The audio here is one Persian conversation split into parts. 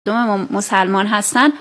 مردم مسلمان هستن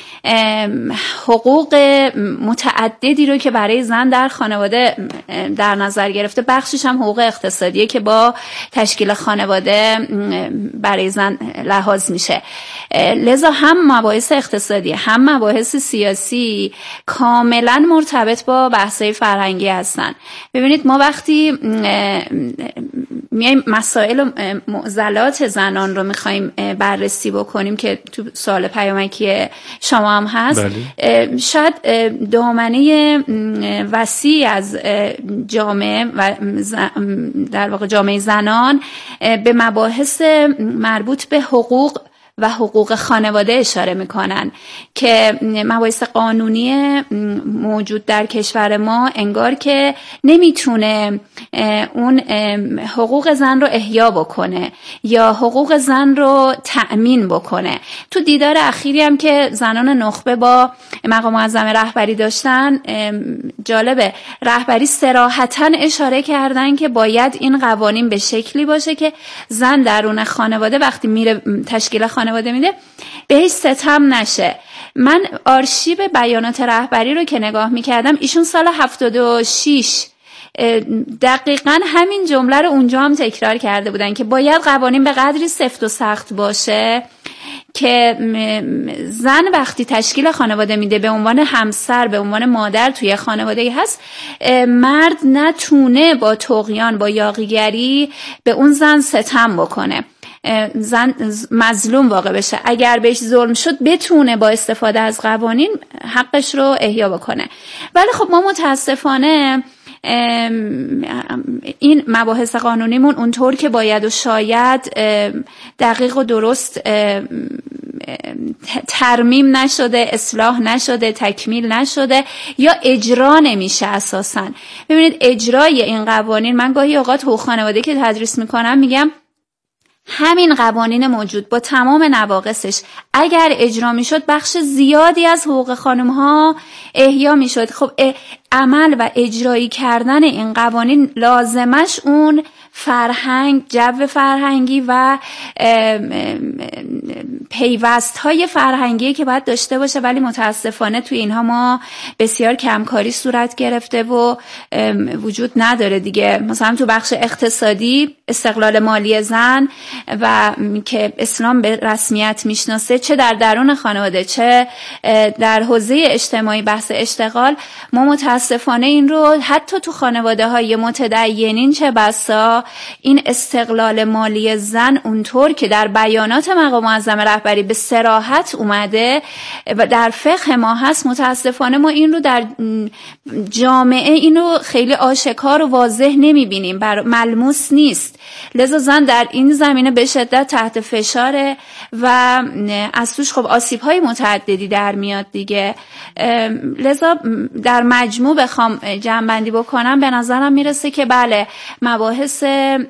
حقوق متعددی رو که برای زن در خانواده در نظر گرفته. بخشش هم حقوق اقتصادیه که با تشکیل خانواده برای زن لحاظ میشه. لذا هم مباحث اقتصادی هم مباحث سیاسی کاملا مرتبط با بحث‌های فرهنگی هستن. ببینید ما وقتی میایم مسائل معضلات زنان رو میخوایم بررسی بکنیم که تو سوال پیامکی شما هم هست، بله. شاید دامنه وسیع از جامعه و در واقع جامعه زنان به مباحث مربوط به حقوق و حقوق خانواده اشاره میکنن که مباحث قانونی موجود در کشور ما انگار که نمیتونه اون حقوق زن رو احیا بکنه یا حقوق زن رو تأمین بکنه. تو دیدار اخیری هم که زنان نخبه با مقام معظم رهبری داشتن، جالبه رهبری صراحتاً اشاره کردن که باید این قوانین به شکلی باشه که زن درون خانواده وقتی میره تشکیل خانواده میده بهش ستم نشه. من آرشیو بیانات رهبری رو که نگاه میکردم، ایشون سال 76 دقیقاً همین جمله رو اونجا هم تکرار کرده بودن که باید قوانین به قدری سفت و سخت باشه که زن وقتی تشکیل خانواده میده به عنوان همسر، به عنوان مادر توی خانواده‌ای هست، مرد نتونه با طغیان، با یاغیگری به اون زن ستم بکنه، زن مظلوم واقع بشه، اگر بهش ظلم شد بتونه با استفاده از قوانین حقش رو احیا بکنه. ولی خب ما متاسفانه این مباحث قانونیمون اونطور که باید و شاید دقیق و درست ترمیم نشده، اصلاح نشده، تکمیل نشده یا اجرا نمیشه اساساً. ببینید اجرای این قوانین، من گاهی اوقات حقوق خانواده که تدریس میکنم میگم همین قوانین موجود با تمام نواقصش اگر اجرا میشد بخش زیادی از حقوق خانم ها احیا میشد. خب عمل و اجرایی کردن این قوانین لازمش اون فرهنگ، جو فرهنگی و پیوست‌های فرهنگی که باید داشته باشه، ولی متاسفانه توی اینها ما بسیار کمکاری صورت گرفته و وجود نداره دیگه. مثلا تو بخش اقتصادی استقلال مالی زن و که اسلام به رسمیت میشناسه، چه در درون خانواده چه در حوزه اجتماعی بحث اشتغال، ما متاسفانه این رو حتی تو خانواده‌های متدینین چه بسا این استقلال مالی زن اونطور که در بیانات مقام معظم رهبری به صراحت اومده و در فقه ما هست، متاسفانه ما این رو در جامعه این رو خیلی آشکار و واضح نمیبینیم، ملموس نیست. لذا زن در این زمینه به شدت تحت فشاره و از توش خب آسیب‌های متعددی در میاد دیگه. لذا در مجموع بخوام جمع‌بندی بکنم به نظرم میرسه که بله، مباحث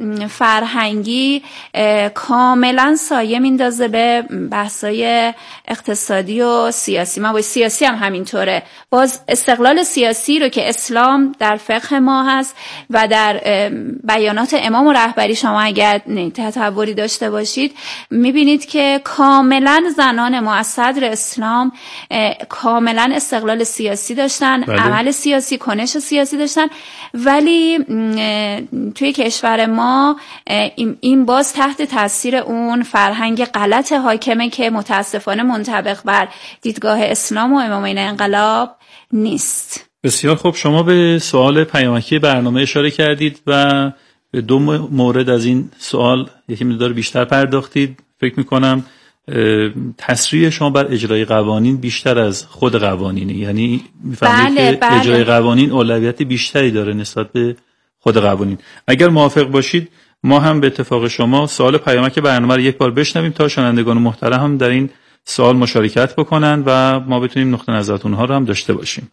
فرهنگی کاملا سایه میندازه به بحث‌های اقتصادی و سیاسی. مباحث سیاسی هم همینطوره. باز استقلال سیاسی رو که اسلام در فقه ما هست و در بیانات امام و رهبری شما اگر تطوری داشته باشید میبینید که کاملا زنان ما از صدر اسلام کاملا استقلال سیاسی داشتن، عمل سیاسی، کنش سیاسی داشتن، ولی توی کشور ما این باز تحت تاثیر اون فرهنگ غلط حاکمه که متاسفانه منطبق بر دیدگاه اسلام و امامین انقلاب نیست. بسیار خوب، شما به سوال پیامکی برنامه اشاره کردید و به دو مورد از این سوال یکی مقدار بیشتر پرداختید. فکر میکنم تسریع شما بر اجرای قوانین بیشتر از خود قوانینه، یعنی میفهمید که اجرای قوانین اولویت بیشتری داره نسبت به خود قوانین. اگر موافق باشید ما هم به اتفاق شما سوال پیامک برنامه رو یک بار بشنویم تا شنوندگان محترم هم در این سوال مشارکت بکنن و ما بتونیم نقطه نظر اونها رو هم داشته باشیم.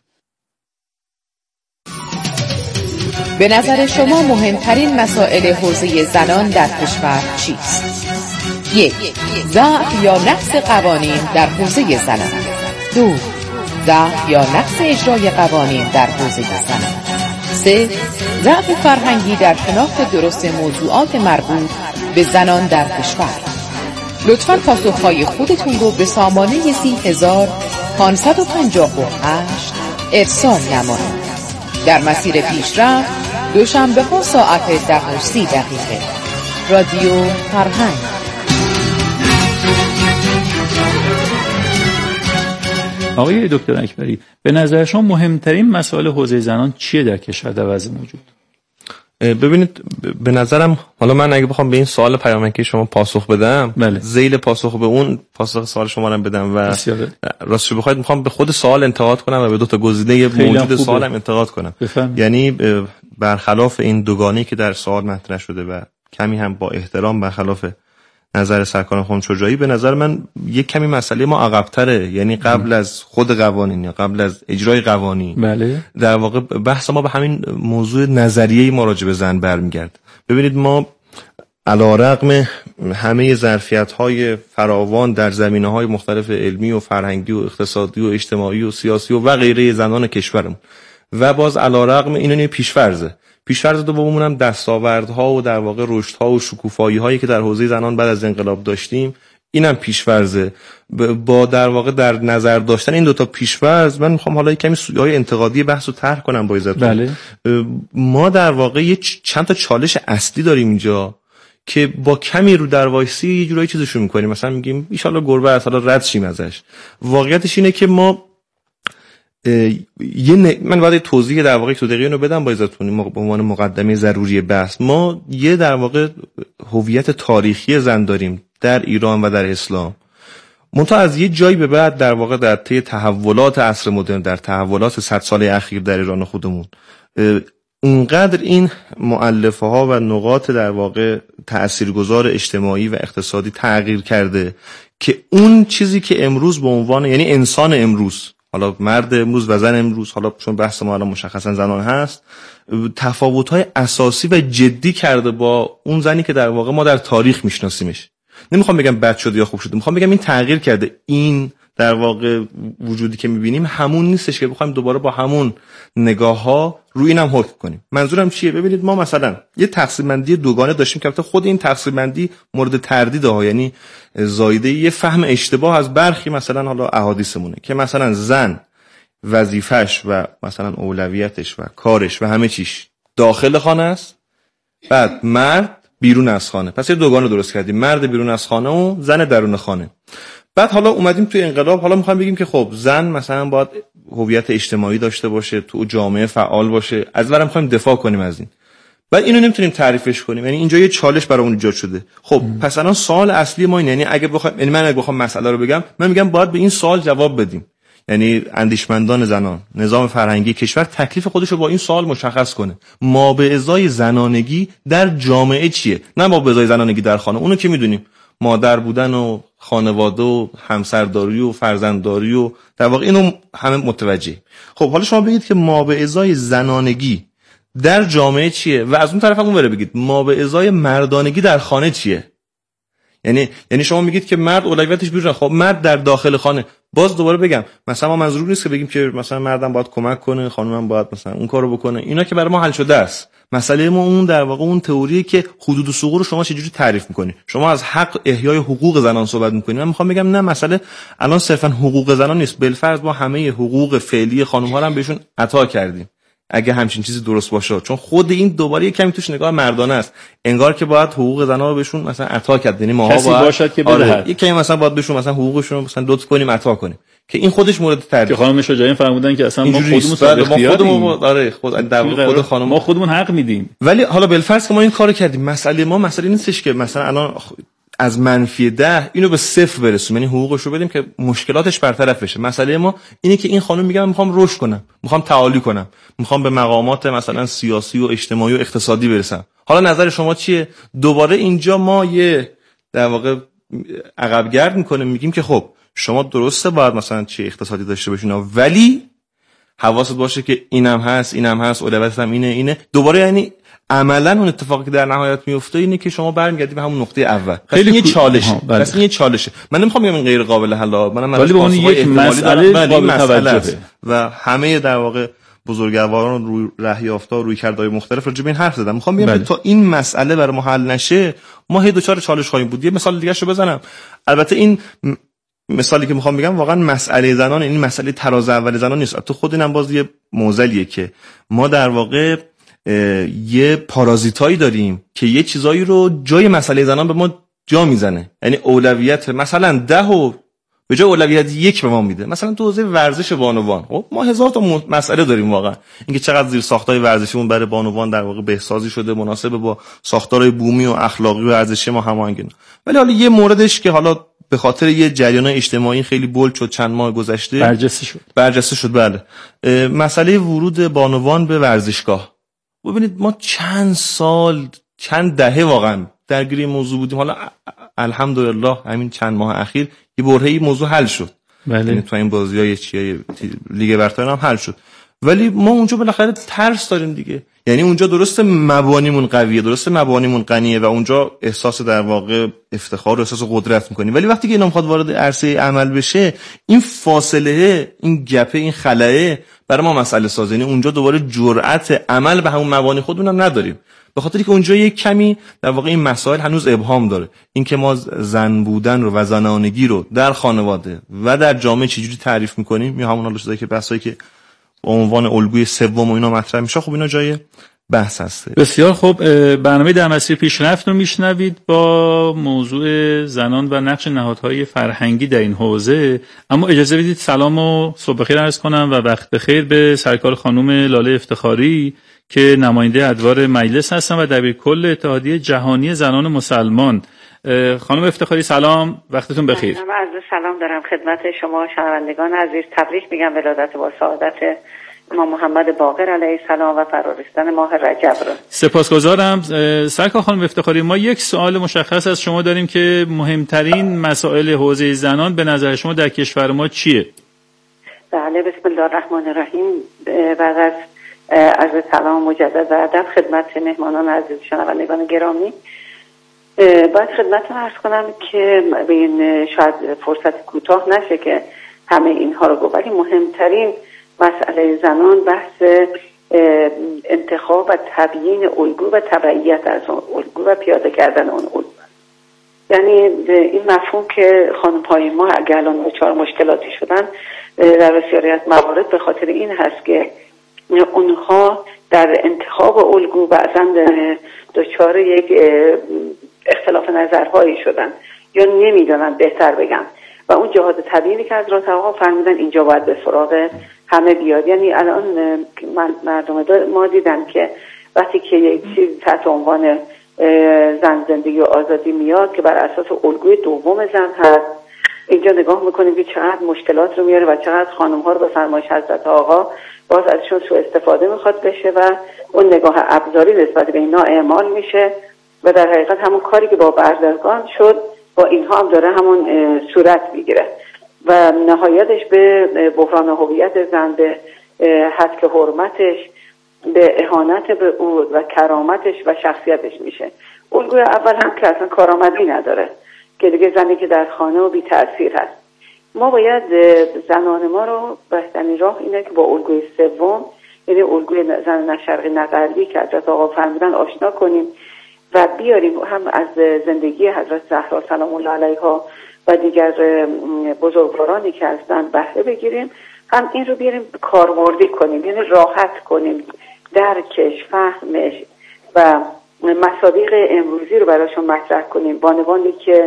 به نظر شما مهمترین مسائل حوزه زنان در کشور چیست؟ 1. ضعف یا نقص قوانین در حوزه زنان. 2. ضعف یا نقص اجرای قوانین در حوزه زنان. 3. ضعف فرهنگی در شناخت درست موضوعات مربوط به زنان در کشور. لطفاً پاسخهای خودتون رو به سامانه 30558 ارسال نمایید. در مسیر پیشرفت دوشنبه ها ساعت 10:30. رادیو فرهنگ. آقای دکتر اکبری، به نظر شما مهمترین مسائل حوزه زنان چیه در کشور در وضع موجود؟ ببینید، به نظرم حالا من اگه بخوام به این سوال پیامکی شما پاسخ بدم، ذیل پاسخ به اون پاسخ سوال شما رو بدم و راستش بخواید میخوام به خود سوال انتقاد کنم و به دو تا گزینه موجود سوالم انتقاد کنم. یعنی برخلاف این دوگانه‌ای که در سوال مطرح شده و کمی هم با احترام برخلاف نظر سرکار خانم شجاعی، به نظر من یک کمی مسئله ما عقب‌تره. یعنی قبل از خود قوانین یا قبل از اجرای قوانین، بله، در واقع بحث ما به همین موضوع نظریه‌ای ما راجع به زن برمیگرد. ببینید، ما علی‌رغم همه ظرفیت‌های فراوان در زمینه‌های مختلف علمی و فرهنگی و اقتصادی و اجتماعی و سیاسی و غیره زنان کشورمون، و باز علی‌رغم اینو پیش‌فرض دوممون هم دستاوردها و در واقع رشدها و شکوفایی‌هایی که در حوزه زنان بعد از انقلاب داشتیم، اینم پیش‌فرضه. با در واقع در نظر داشتن این دو تا پیش‌فرض، من می‌خوام حالا کمی سویه‌های انتقادی بحثو طرح کنم با عزتون. بله. ما در واقع چند تا چالش اصلی داریم اینجا که با کمی رو در وایسی یه جورایی چیزشو می‌کنیم، مثلا میگیم ان شاءالله گربه از حالا رد شیم ازش. واقعیتش اینه که ما من باید توضیح در واقع 2 دقیقه اینو بدم با اجازهتون به عنوان مقدمه ضروری بحث. ما یه در واقع هویت تاریخی زن داریم در ایران و در اسلام، منتها از یه جایی به بعد در واقع در طی تحولات عصر مدرن، در تحولات 100 ساله اخیر در ایران خودمون، اونقدر این مؤلفه ها و نقاط در واقع تاثیرگذار اجتماعی و اقتصادی تغییر کرده که اون چیزی که امروز به عنوان، یعنی انسان امروز، حالا مرد امروز و زن امروز، حالا چون بحث ما الان مشخصا زنان هست، تفاوت‌های اساسی و جدی کرده با اون زنی که در واقع ما در تاریخ میشناسیمش. نمیخوام بگم بد شده یا خوب شده، میخوام بگم این تغییر کرده. این در واقع وجودی که میبینیم همون نیستش که بخوایم دوباره با همون نگاه‌ها روی اینم حکم کنیم. منظورم چیه؟ ببینید، ما مثلا یه تقسیم بندی دوگانه داشتیم که البته خود این تقسیم بندی مورد تردیده ها، یعنی زایده یه فهم اشتباه از برخی مثلا حالا احادیثمونه که مثلا زن وظیفش و مثلا اولویتش و کارش و همه چیش داخل خانه است، بعد مرد بیرون از خانه. پس یه دوگانه درست کردیم، مرد بیرون از خانه و زن درون خانه. بعد حالا اومدیم توی انقلاب، حالا میخوایم بگیم که خب زن مثلا باید هویت اجتماعی داشته باشه، تو جامعه فعال باشه، از ورم میخوایم دفاع کنیم از این. بعد اینو نمیتونیم تعریفش کنیم، یعنی اینجا یه چالش برامون ایجاد شده. خب پس الان سوال اصلی ما اینه، یعنی اگه بخوایم، یعنی من اگه بخوام مسئله رو بگم، من میگم باید به این سوال جواب بدیم. یعنی اندیشمندان زنان، نظام فرهنگی کشور تکلیف خودش رو با این سوال مشخص کنه. ما به ازای زنانگی در جامعه چیه؟ نه ما به ازای زنانگی در خانه، اونو که میدونیم، مادر بودن و خانواده و همسرداری و فرزندداری و در واقع اینو همه متوجه. خب حالا شما بگید که ما به ازای زنانگی در جامعه چیه و از اون طرف هم اون بره بگید ما به ازای مردانگی در خانه چیه. یعنی شما میگید که مرد اولویتش بیرون، خب مرد در داخل خانه. باز دوباره بگم، مثلا ما منظور نیست که بگیم که مثلا مردم باید کمک کنه، خانمم باید مثلا اون کارو بکنه، اینا که برای ما حل شده است. مسئله ما اون در واقع اون تئوریه که حدود و ثغور رو شما چجوری تعریف میکنی. شما از حق احیای حقوق زنان صحبت میکنید، من میخوام بگم نه، مسئله الان صرفا حقوق زنان نیست، بالفرض ما همه حقوق فعلی خانم ها رو هم بهشون عطا کردیم اگه همچین چیزی درست باشه، چون خود این دوباره یک کمی توش نگاه مردانه است، انگار که باید حقوق زنان رو بهشون مثلا عطا کرد، یعنی ماها باید باشد که بدهد، یک کمی مثلا باید بهشون مثلا حقوقشون رو مثلا لطف کنیم عطا کنیم، که این خودش مورد تعریف. که خانم شجاعی فرمودن که اصلا ما خودمون خود خانم ما خودمون حق میدیم. ولی حالا بالفرض که ما این کارو کردیم، مسئله نیستش که مثلا الان از -10 اینو به 0 برسونیم، یعنی حقوقش رو بدیم که مشکلاتش برطرف بشه. مسئله ما اینه که این خانم میگه من میخوام رشد کنم، میخوام تعالی کنم، میخوام به مقامات مثلا سیاسی و اجتماعی و اقتصادی برسم. حالا نظر شما چیه؟ دوباره اینجا ما یه در واقع عقب گرد میکنیم، میگیم که خب شما درسته باید مثلا چه اقتصادی داشته باشین، ولی حواست باشه که اینم هست، اولویت هم اینه. دوباره یعنی عملا اون اتفاقی که در نهایت میفته اینه که شما برمیگردید به همون نقطه اول. خیلی یه چالشه. بس این یه چالشه. من نمیخوام بگم این غیر قابل حل، منم ولی به اون یک مسئله قابل توجهه و همه در واقع بزرگواران روی رهیافتا روی کردهای مختلف راجع به این حرف زدن. میخوام بگم تا این مسئله برای ما حل نشه ما هی دوچار چالش خواهیم بود. یه مثال دیگه شو بزنم. البته این مثالی که میخوام بگم واقعا مسئله زنان، این مسئله تراز اول زنان نیست. تو خود اینم باز یه معضلیه که ما در واقع یه پارازیتایی داریم که یه چیزایی رو جای مسئله زنان به ما جا میزنه. یعنی اولویت مثلا 10 و به جای اولویت 1 به ما میده. مثلا تو حوزه ورزش بانوان خب ما هزار تا مسئله داریم واقعا، اینکه چقدر زیر ساختای ورزشیمون برای بانوان در واقع بهسازی شده مناسب با ساختارهای بومی و اخلاقی و ارزشی ما هماهنگ. ولی حالا یه موردش که حالا به خاطر یه جریان اجتماعی خیلی بولد شد چند ماه گذشته برجسته شد بله، مسئله ورود بانوان به ورزشگاه. ببینید ما چند سال چند دهه واقعا درگیر موضوع بودیم، حالا الحمدلله همین چند ماه اخیر یه برهه‌ای موضوع حل شد. یعنی تو این بازی‌های لیگ برتر هم حل شد، ولی ما اونجا بالاخره ترس داریم دیگه. یعنی اونجا درسته مبانیمون قویه، درسته مبانیمون غنیه و اونجا احساس در واقع افتخار و احساس قدرت می‌کنیم، ولی وقتی که اینا می‌خواد وارد عرصه عمل بشه این فاصله، این گپه، این خلأ برای ما مسئله سازه. یعنی اونجا دوباره جرأت عمل به همون مبانی خودمون هم نداریم، به خاطری که اونجا یک کمی در واقع این مسائل هنوز ابهام داره. این که ما زن بودن رو و زنانگی رو در خانواده و در جامعه چجوری تعریف می‌کنیم، یا همون چیزایی که بحثایی که به عنوان الگوی سوم و اینا مطرح میشه، خب اینا جای بحث هسته. بسیار خوب. برنامه در مسیر پیشرفت رو میشنوید با موضوع زنان و نقش نهادهای فرهنگی در این حوزه. اما اجازه بدید سلام و صبح بخیر عرض کنم و وقت بخیر به سرکار خانم لاله افتخاری که نماینده ادوار مجلس هستن و دبیرکل اتحادیه جهانی زنان مسلمان. خانم افتخاری سلام، وقتتون بخیر. عرض سلام دارم خدمت شما شنوندگان عزیز. تبریک میگم ولادت با سعادت امام محمد باقر علیه السلام و فرارسیدن ماه رجب رو. سپاسگزارم. سرکار خانم افتخاری، ما یک سوال مشخص از شما داریم که مهمترین مسائل حوزه زنان به نظر شما در کشور ما چیه؟ بله، بسم الله الرحمن الرحیم. بعد از عرض سلام مجدد و ادب خدمت مهمانان عزیز شنوندگان گرامی، باید خدمتتون عرض کنم که به این شاید فرصت کوتاه نشه که همه اینها رو گفت، ولی مهمترین مسئله زنان بحث انتخاب و تبیین الگو و تبعیت از اون الگو و پیاده کردن اون الگو. یعنی این مفهوم که خانم‌های ما اگر الان دچار مشکلاتی شدن در بسیاری از موارد به خاطر این هست که اونها در انتخاب الگو بعضاً دچار یک اختلاف نظرهایی شدن یا نمیدونن بهتر بگم و اون جهاد طبیعی که از راه آقا فرمودن اینجا باید به سراغ همه بیاد. یعنی الان مردم ما دیدن که وقتی که یک چیز تحت عنوان زن زندگی و آزادی میاد که بر اساس الگوی دوم زن هست، اینجا نگاه میکنیم که چقدر مشکلات رو میاره و چقدر خانم ها رو به فرمایش حضرت آقا باز ازشون سوء استفاده میخواد بشه و اون نگاه ابزاری نسبت به اینا اعمال میشه و در حقیقت همون کاری که با بردگان شد با اینها هم داره همون صورت میگیره و نهایتش به بحران هویت زن، به حذف حرمتش، به اهانت به او و کرامتش و شخصیتش میشه. الگوی اول هم که اصلا کارآمدی نداره که دیگه زنی که در خانه و بی تأثیر هست. ما باید زنان ما رو بهترین راه اینه که با الگوی سوم، یعنی الگوی زن نه شرقی نه غربی که حضرت آقا فرمودن آشنا کنیم و بیاریم هم از زندگی حضرت زهرا سلام الله علیها و دیگر بزرگوارانی که هستن بهره بگیریم، هم این رو بیاریم کاربردی کنیم، یعنی راحت کنیم درکش، فهمش و مصادیق امروزی رو براشون مطرح کنیم. بانوانی که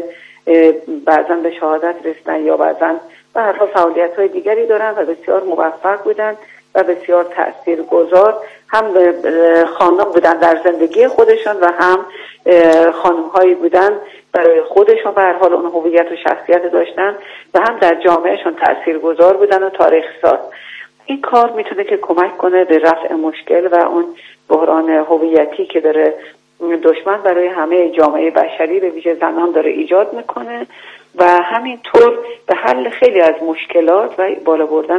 بعضا به شهادت رسیدن یا بعضا به هر حال فعالیت‌های دیگری دارن و بسیار موفق بودن و بسیار تاثیرگذار هم خانم بودن در زندگی خودشون و هم خانم‌هایی بودن برای خودشون به هر حال اون هویت و شخصیت داشتن و هم در جامعهشون تاثیرگذار بودن و تاریخ ساز. این کار میتونه که کمک کنه به رفع مشکل و اون بحران هویتی که داره دشمن برای همه جامعه بشری به ویژه زنان داره ایجاد میکنه و همینطور به حل خیلی از مشکلات و بالا بردن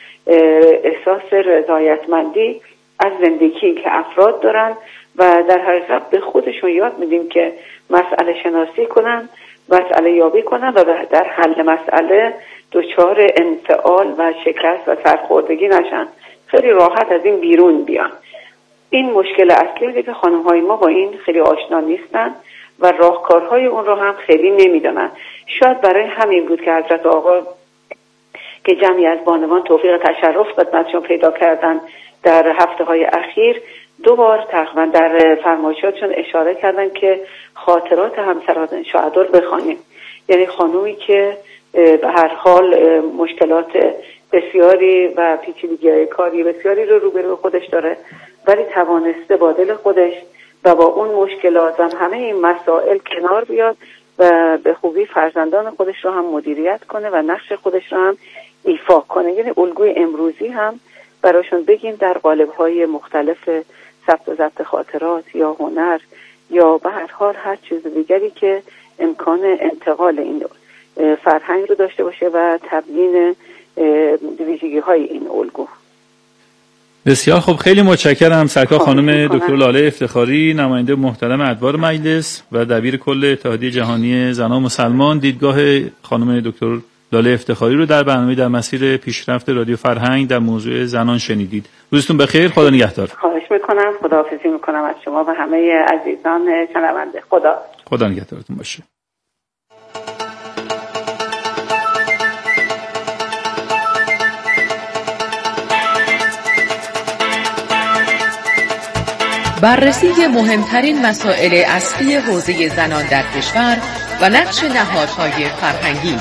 احساس رضایتمندی از زندگی که افراد دارن و در حقیقت به خودشون یاد میدیم که مسئله شناسی کنن، مسئله یابی کنن و در حل مسئله دچار انفعال و شکست و سرخوردگی نشن. خیلی راحت از این بیرون بیان. این مشکل اصلیه که خانم‌های ما با این خیلی آشنا نیستن و راهکارهای اون رو هم خیلی نمیدونن. شاید برای همین بود که حضرت آقا که جمعی از بانوان توفیق تشرف خدمتشون پیدا کردن در هفته‌های اخیر، 2 بار تقریبا در فرمایشاتشون اشاره کردن که خاطرات همسران شهدا رو بخوانیم. یعنی خانومی که به هر حال مشکلات بسیاری و پیچیدگی‌های کاری بسیاری رو روبرو خودش داره، ولی توانسته با دل خودش و با اون مشکلات و همه این مسائل کنار بیاد و به خوبی فرزندان خودش رو هم مدیریت کنه و نقش خودش رو هم ایفا کنه. یعنی الگوی امروزی هم براشون بگیم در قالب‌های مختلف ثبت و ضبط خاطرات یا هنر یا به هر حال هر چیز دیگری که امکان انتقال این فرهنگ رو داشته باشه و تبیین ویژگی‌های این الگو. بسیار خب، خیلی متشکرم سرکار خانم دکتر لاله افتخاری، نماینده محترم ادوار مجلس و دبیر کل اتحادیه جهانی زنان مسلمان. دیدگاه خانم دکتر لاله افتخاری رو در برنامه در مسیر پیشرفت رادیو فرهنگ در موضوع زنان شنیدید. روزتون بخیر، خدا نگهدار. خواهش میکنم، خداحافظی میکنم از شما و همه عزیزان شنونده. خدا نگهدارتون باشه. بررسی مهمترین مسائل اصلی حوزه زنان در کشور و نقش نهادهای فرهنگی.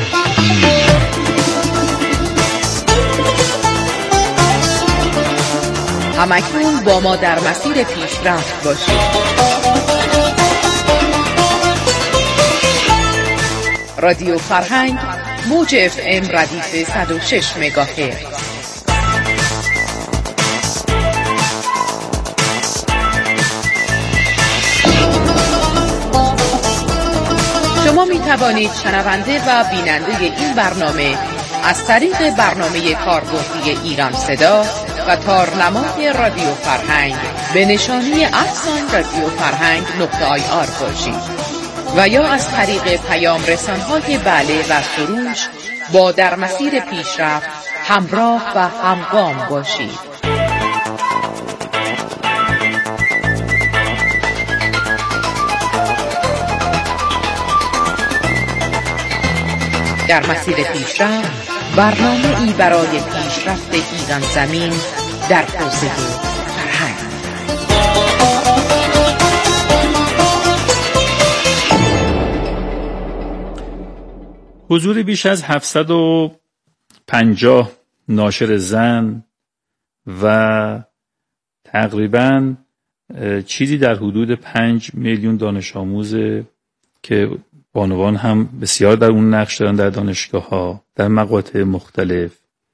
همکنون با ما در مسیر پیشرفت باشید. رادیو فرهنگ، موج FM ردیف 106 مگاهرتز. شما می توانید شنونده و بیننده این برنامه از طریق برنامه کارگردی ایران صدا و تارنمای رادیو فرهنگ به نشانی @رادیو فرهنگ .ir باشید و یا از طریق پیام رسانهای بله و سروش با در مسیر پیشرفت همراه و همگام باشید. در مسیر پیشرفت، برنامه ای برای پیشرفت ایران زمین در حوزه فرهنگ. حضور بیش از 750 ناشر زن و تقریباً چیزی در حدود 5 میلیون دانش آموز که بانوان هم بسیار در اون نقش دارن در دانشگاه‌ها در مقاطع مختلف،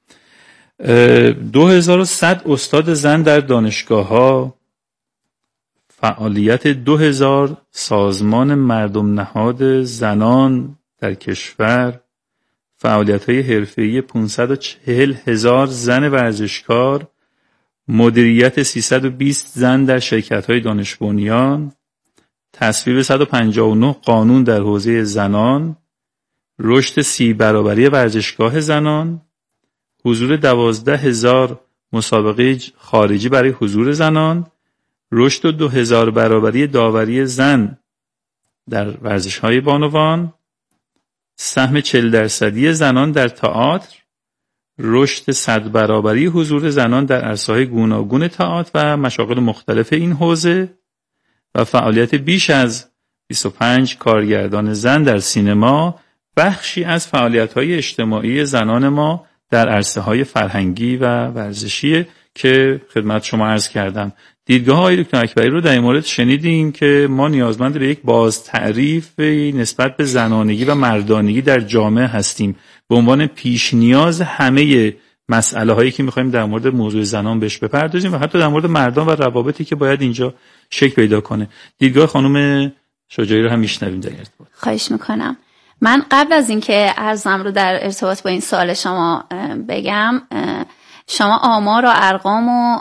2100 استاد زن در دانشگاه‌ها، فعالیت 2000 سازمان مردم نهاد زنان در کشور، فعالیت‌های حرفه‌ای 540,000 زن ورزشکار، مدیریت 320 زن در شرکت‌های دانش بنیان، تصویب 159 قانون در حوزه زنان، رشد 30 برابری ورزشگاه زنان، حضور 12,000 مسابقه خارجی برای حضور زنان، رشد 2000 برابری داوری زن در ورزش‌های بانوان، سهم 40% زنان در تئاتر، رشد 100 برابری حضور زنان در عرصه‌های گوناگون تئاتر و مشاغل مختلف این حوزه و فعالیت بیش از 25 کارگردان زن در سینما، بخشی از فعالیت‌های اجتماعی زنان ما در عرصه‌های فرهنگی و ورزشی که خدمت شما عرض کردم. دیدگاه آقای دکتر اکبری رو در این مورد شنیدیم که ما نیازمند به یک بازتعریف نسبت به زنانگی و مردانگی در جامعه هستیم به عنوان پیش نیاز همه مسئله هایی که می‌خوایم در مورد موضوع زنان بهش بپردازیم و حتی در مورد مردان و روابطی که باید اینجا شکل پیدا کنه. دیدگاه خانم شجاعی رو هم میشنویم در ارتباط. خواهش میکنم. من قبل از اینکه عرضم رو در ارتباط با این سوال شما بگم، شما آمار و ارقام و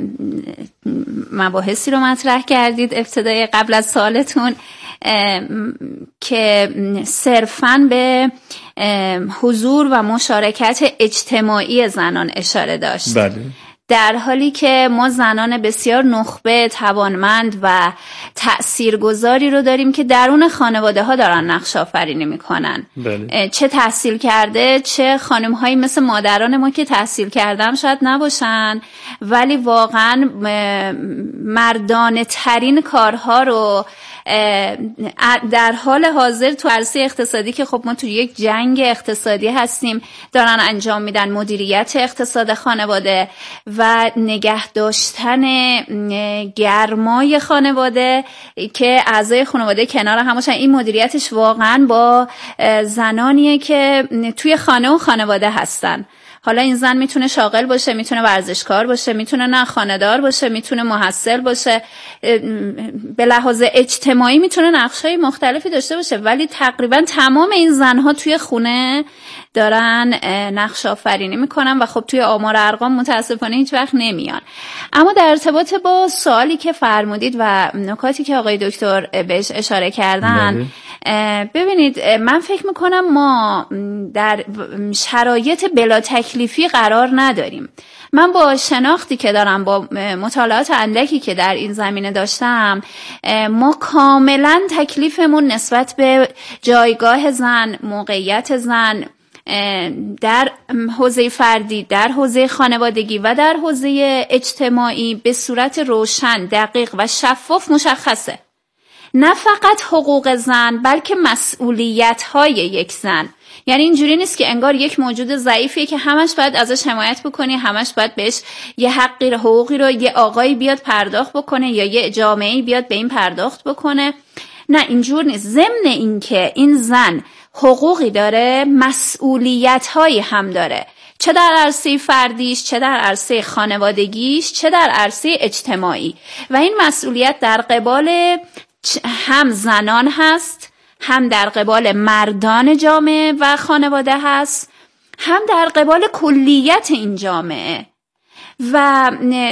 مباحثی رو مطرح کردید ابتدای قبل از سوالتون که صرفاً به حضور و مشارکت اجتماعی زنان اشاره داشت. بله. در حالی که ما زنان بسیار نخبه، توانمند و تأثیرگذاری رو داریم که درون خانواده ها دارن نقش آفرینی میکنن. بله. چه تحصیل کرده، چه خانم هایی مثل مادران ما که تحصیل کردم شاید نباشن ولی واقعا مردانه ترین کارها رو در حال حاضر تو عرصه اقتصادی که خب ما تو یک جنگ اقتصادی هستیم دارن انجام میدن. مدیریت اقتصاد خانواده و نگه داشتن گرمای خانواده که اعضای خانواده کنار هم باشن، این مدیریتش واقعا با زنانیه که توی خانه و خانواده هستن. حالا این زن میتونه شاغل باشه، میتونه ورزشکار باشه، میتونه نه خانه‌دار باشه، میتونه محصل باشه، به لحاظ اجتماعی میتونه نقش‌های مختلفی داشته باشه، ولی تقریبا تمام این زنها توی خونه دارن نقش آفرینی میکنن و خب توی آمار ارقام متاسفانه هیچ وقت نمیان. اما در ارتباط با سوالی که فرمودید و نکاتی که آقای دکتر بهش اشاره کردن، ببینید من فکر میکنم ما در شرایط بلا تکلیفی قرار نداریم. من با شناختی که دارم، با مطالعات اندکی که در این زمینه داشتم، ما کاملا تکلیفمون نسبت به جایگاه زن، موقعیت زن در حوزه فردی، در حوزه خانوادگی و در حوزه اجتماعی به صورت روشن، دقیق و شفاف مشخصه. نه فقط حقوق زن بلکه مسئولیت‌های یک زن. یعنی اینجوری نیست که انگار یک موجود ضعیفیه که همش باید ازش حمایت بکنی، همش باید بهش یه حقی حقوقی رو یه آقایی بیاد پرداخت بکنه یا یه جامعه‌ای بیاد به این پرداخت بکنه. نه اینجور نیست. ضمن این که این زن حقوقی داره، مسئولیت‌هایی هم داره، چه در عرصه فردیش، چه در عرصه خانوادگیش، چه در عرصه اجتماعی. و این مسئولیت در قبال هم زنان هست، هم در قبال مردان جامعه و خانواده هست، هم در قبال کلیت این جامعه. و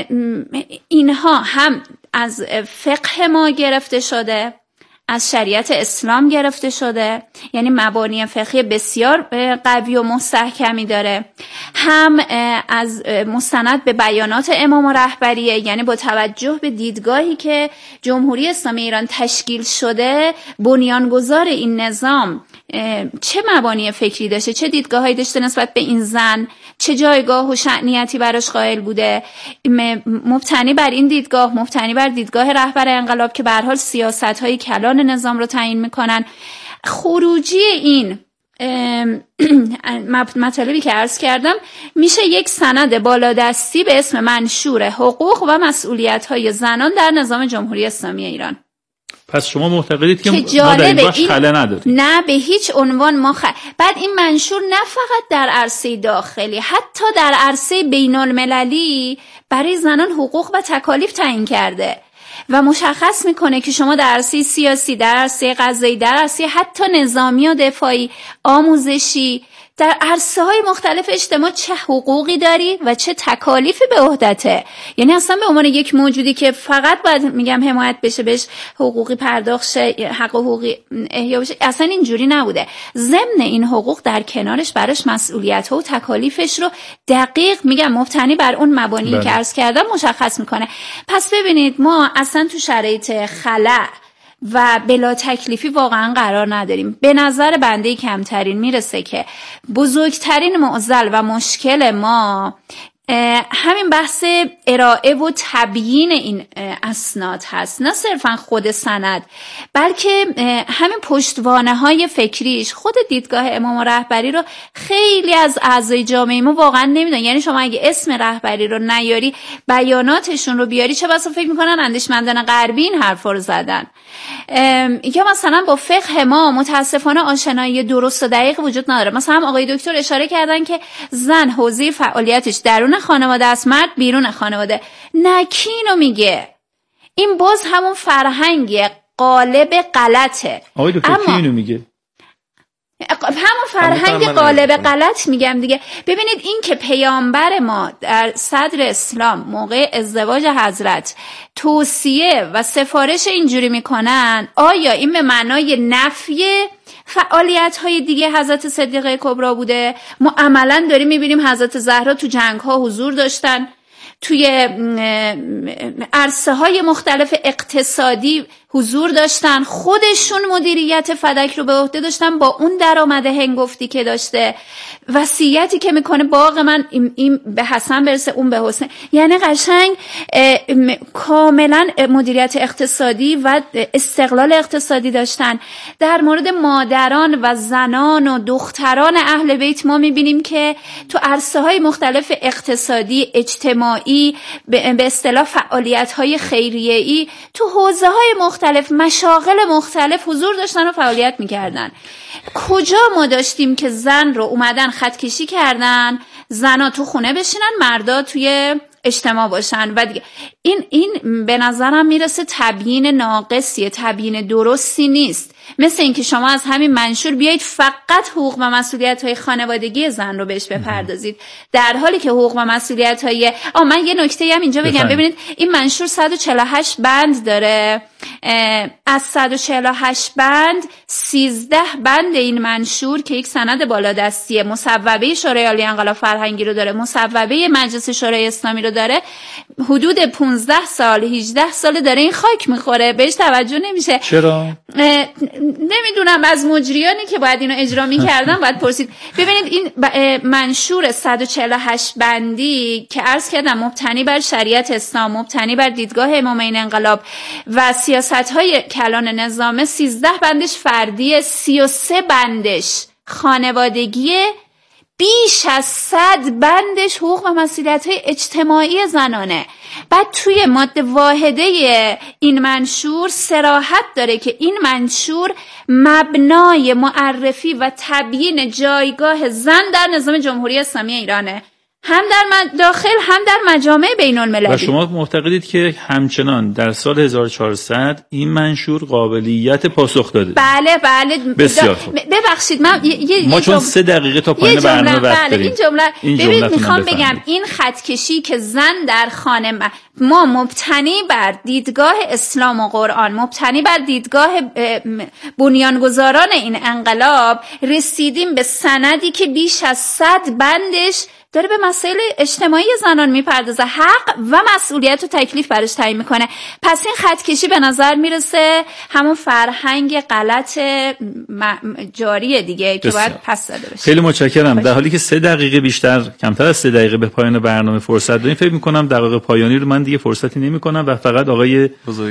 اینها هم از فقه ما گرفته شده، از شریعت اسلام گرفته شده، یعنی مبانی فقهی بسیار قوی و مستحکمی داره، هم از مستند به بیانات امام رهبریه، یعنی با توجه به دیدگاهی که جمهوری اسلامی ایران تشکیل شده، بنیانگذار این نظام چه مبانی فکری داشته، چه دیدگاهایی داشته نسبت به این زن، چه جایگاه و شأنیتی براش قائل بوده، مبتنی بر این دیدگاه، مبتنی بر دیدگاه رهبر انقلاب که به هر حال سیاست‌های کلان نظام رو تعیین میکنن. خروجی این مطالبی که عرض کردم میشه یک سند بالادستی به اسم منشور حقوق و مسئولیت‌های زنان در نظام جمهوری اسلامی ایران. پس شما معتقدید که ما در این بخش خلا نداریم؟ نه به هیچ عنوان ما بعد این منشور نه فقط در عرصه داخلی، حتی در عرصه بین المللی برای زنان حقوق و تکالیف تعیین کرده و مشخص میکنه که شما در عرصه سیاسی، در عرصه قضایی، در عرصه حتی نظامی و دفاعی، آموزشی، در عرصه های مختلف اجتماع چه حقوقی داری و چه تکالیفی به عهدته. یعنی اصلا به عنوان یک موجودی که فقط باید میگم حمایت بشه، بهش حقوقی پرداخت شه، حق حقوقی احیا بشه، اصلا اینجوری نبوده. ضمن این حقوق در کنارش براش مسئولیت ها و تکالیفش رو دقیق میگم مبتنی بر اون مبانی که عرض کردم مشخص میکنه. پس ببینید ما اصلا تو شرایط خلأ و بلا تکلیفی واقعا قرار نداریم. به نظر بنده کمترین میرسه که بزرگترین معضل و مشکل ما همین بحث ارائه و تبیین این اسناد هست، نه صرفا خود سند بلکه همین پشتوانه های فکریش. خود دیدگاه امام رهبری رو خیلی از اعضای جامعه ما واقعا نمیدونن. یعنی شما اگه اسم رهبری رو نیاری، بیاناتشون رو بیاری، چه بسا فکر میکنن اندیشمندان غربی این حرفا رو زدن. یا مثلا با فقه ما متاسفانه آشنایی درست و دقیق وجود نداره. مثلا آقای دکتر اشاره کردن که زن حوزه فعالیتش درون خانواده است، مرد بیرون خانواده. نه کی اینو میگه؟ این باز همون فرهنگ قالب غلطه. آقای دکتر کی اینو میگه؟ همون فرهنگ قالب غلط میگم دیگه. ببینید این که پیامبر ما در صدر اسلام موقع ازدواج حضرت توصیه و سفارش اینجوری میکنن، آیا این به معنای نفی فعالیت های دیگه حضرت صدیقه کبرا بوده؟ ما عملا داریم میبینیم حضرت زهرا تو جنگ ها حضور داشتن توی عرصه های مختلف اقتصادی حضور داشتن، خودشون مدیریت فدک رو به عهده داشتن با اون درآمد هنگفتی که داشته، وصیتی که میکنه باغ من این به حسن برسه اون به حسین، یعنی قشنگ کاملا مدیریت اقتصادی و استقلال اقتصادی داشتن. در مورد مادران و زنان و دختران اهل بیت ما میبینیم که تو عرصه های مختلف اقتصادی، اجتماعی، به اصطلاح فعالیت های خیریه‌ای، تو حوزه های مختلف، مشاغل مختلف حضور داشتن و فعالیت میکردن. کجا ما داشتیم که زن رو اومدن خط کشی کردن، زنا تو خونه بشینن، مردا توی اجتماع باشن؟ و دیگه این به نظرم میرسه تبیین ناقصیه، تبیین درستی نیست. مثل اینکه شما از همین منشور بیایید فقط حقوق و مسئولیت‌های خانوادگی زن رو بهش بپردازید، در حالی که حقوق و مسئولیت‌های من یه نکته هم اینجا بگم. ببینید این منشور 148 بند داره، از 148 بند 13 بند این منشور که یک سند بالادستیه، مصوبه شورای عالی انقلاب فرهنگی رو داره، مصوبه مجلس شورای اسلامی رو داره، حدود 15 سال 18 سال داره این خاک میخوره، بهش توجه نمیشه. چرا؟ نمیدونم، از مجریانی که باید اینو اجرا میکردن باید پرسید. ببینید این منشور 148 بندی که عرض کردم مبتنی بر شریعت اسلام، مبتنی بر دیدگاه امامین انقلاب و سیاست‌های کلان نظامه، 13 بندش فردیه، 33 بندش خانوادگیه، بیش از 100 بندش حقوق و مسئولیت‌های اجتماعی زنانه. بعد توی ماده واحده این منشور صراحت داره که این منشور مبنای معرفی و تبیین جایگاه زن در نظام جمهوری اسلامی ایرانه، هم در داخل هم در مجامع بین المللی. و شما معتقدید که همچنان در سال 1400 این منشور قابلیت پاسخ داده؟ بله بسیار خوب. ببخشید ما چون 3 دقیقه تا پایان برنامه وقت داریم. این جمله ببینید میخوام بگم این خطکشی که زن در خانه ما مبتنی بر دیدگاه اسلام و قرآن، مبتنی بر دیدگاه بنیانگذاران این انقلاب، رسیدیم به سندی که بیش از 100 بندش داره به مسائل اجتماعی زنان میپردازه، حق و مسئولیت و تکلیف برش تعیین میکنه. پس این خطکشی به نظر میرسه همون فرهنگ غلط جاریه دیگه که باید پس داده بشه. خیلی متشکرم. در حالی که 3 دقیقه بیشتر، کمتر از 3 دقیقه به پایان برنامه فرصت داریم، فکر میکنم دقایق پایانی رو من دیگه فرصتی نمیکنم و فقط آقای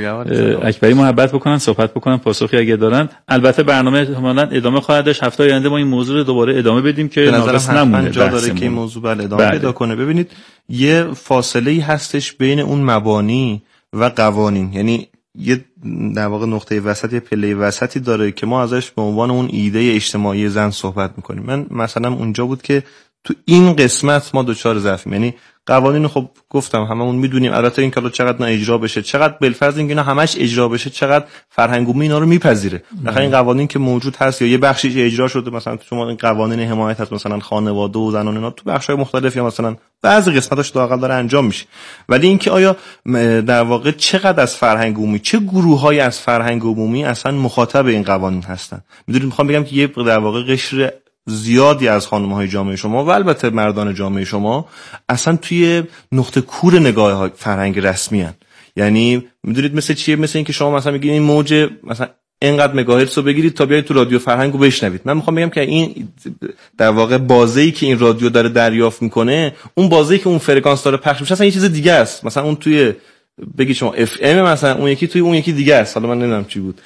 اکبری محبت بکنن، صحبت بکنن، پاسخی اگه دارن. البته برنامه احتمالاً ادامه خواهد داشت. هفته آینده ما این موضوع رو دوباره ادامه بدیم که ناقص نمونه، جا داره که این موضوع ادامه پیدا کنه. ببینید یه فاصله‌ای هستش بین اون مبانی و قوانین، یعنی یه در واقع نقطه وسط، یه پله وسطی داره که ما ازش به عنوان اون ایده اجتماعی زن صحبت میکنیم. من مثلا اونجا بود که تو این قسمت ما دوچار ضعفیم، یعنی قوانین خب گفتم هممون میدونیم، البته این کلا چقدر نه اجرا بشه، چقدر بالفرض اینکه اینا همش اجرا بشه، چقدر فرهنگ عمومی اینا رو میپذیره. مثلا این قوانین که موجود هست یا یه بخشیش اجرا شده، مثلا شما این قوانین حمایت هست مثلا خانواده و زنان، اینا تو بخش‌های مختلف یا مثلا بعضی قسمتاش لااقل داره انجام میشه. ولی اینکه آیا در واقع چقدر از فرهنگ عمومی، چه گروه‌هایی از فرهنگ عمومی اصلا مخاطب این قوانین هستن؟ میدونید میخوام بگم که یه در واقع قشر زیادی از خانم‌های جامعه شما و البته مردان جامعه شما اصلا توی نقطه کور نگاه فرهنگ رسمی هن. یعنی میدونید مثل چیه؟ مثل اینکه شما مثلا میگین این موج مثلا اینقدر مگاهرتز رو بگیرید تا بیاید تو رادیو فرهنگ رو بشنوید. من میخوام بگم که این در واقع بازه‌ای که این رادیو داره دریافت میکنه، اون بازه‌ای که اون فرکانس داره پخش میشه اصلا یه چیز دیگه است. مثلا اون توی بگی شما اف ام مثلا، اون یکی توی اون یکی دیگه است. حالا من نمیدونم چی بود،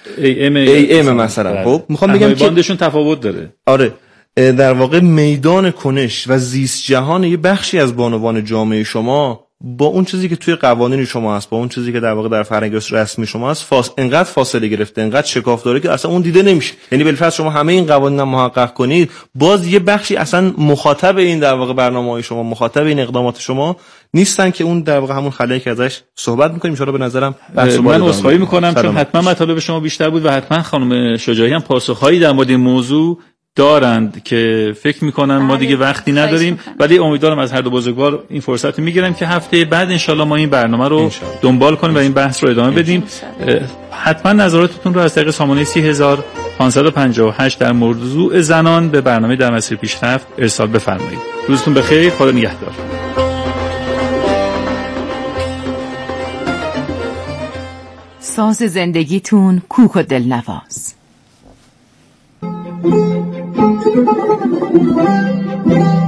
ای ام مثلا. خب میخوام بگم که باندشون تفاوت داره. آره، در واقع میدان کنش و زیست جهان یه بخشی از بانوان جامعه شما با اون چیزی که توی قوانین شما هست، با اون چیزی که در واقع در فرهنگ رسمی شما هست، انقدر فاصله گرفته، انقدر شکاف داره که اصلا اون دیده نمیشه. یعنی بالفرض شما همه این قوانین رو محقق کنید، باز یه بخشی اصلا مخاطب این در واقع برنامه‌های شما، مخاطب این اقدامات شما نیستن که اون در واقع همون خلایی که ازش صحبت می‌کنیم. ان به نظرم من عذرخواهی می‌کنم چون حتما مطالب شما بیشتر بود و حتما خانم شجاعی هم پاسخ‌هایی در مورد این موضوع دارند که فکر میکنن ما دیگه وقتی نداریم، ولی امیدوارم از هر دو بزرگوار این فرصت رو میگیرم که هفته بعد انشالله ما این برنامه رو دنبال کنیم و این بحث رو ادامه بدیم. حتما نظراتتون رو از طریق سامانه 30558 در موضوع زنان به برنامه در مسیر پیشرفت ارسال بفرمایید. روزتون بخیر، خدا نگهدار. ساز زندگیتون کوک و دلنواز.